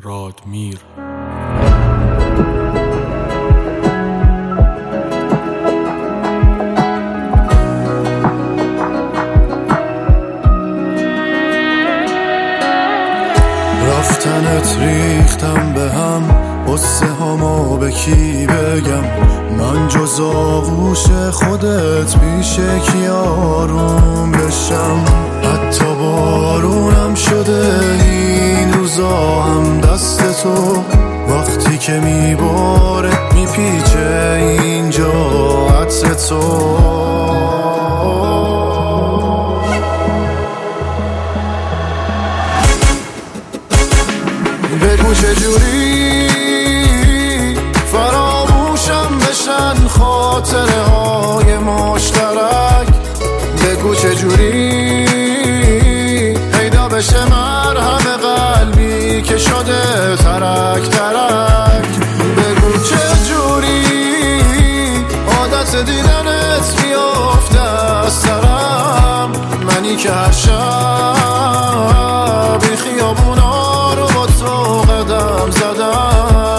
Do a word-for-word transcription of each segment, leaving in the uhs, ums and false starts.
رادمیر. رفتنت ریختم به هم، قصه همو به کی بگم؟ من جز آغوش خودت پیش کی آروم بشم؟ حتی بارونم شده این روزا هم دست تو، وقتی که میباره میپیچه اینجا عطر تو. بگو چجوری فراموشم بشن خاطره های مشترک، بگو چجوری پیدا بشه مرهم قلبی که شده ترک ترک، بگو چجوری عادت دیدنت بیافته از سرم، منی که هر شب این خیابونا رو با تو قدم زدم.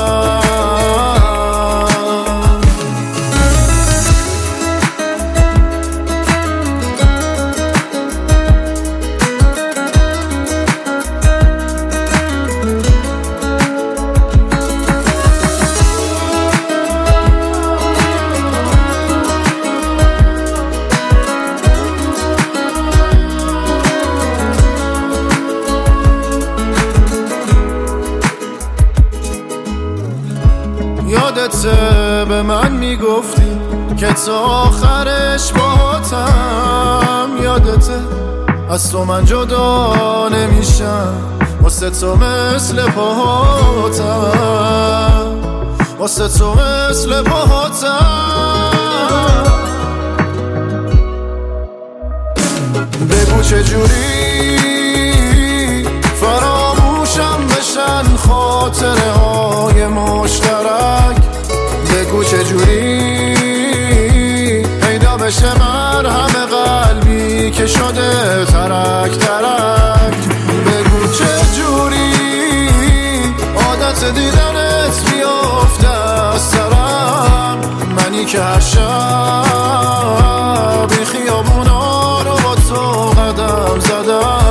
یادته به من میگفتی که تا آخرش باهاتم، یادته از تو من جدا نمیشم، واسه تو مثل پاهاتم، واسه تو مثل پاهاتم. بگو چجوری فراموشم بشن خاطره های مشترک، بگو چجوری پیدا بشه مرهم قلبی که شده ترک ترک، بگو چجوری عادت دیدنت بیافته از سرم، منی که هر شب این خیابونا رو با تو قدم زدم.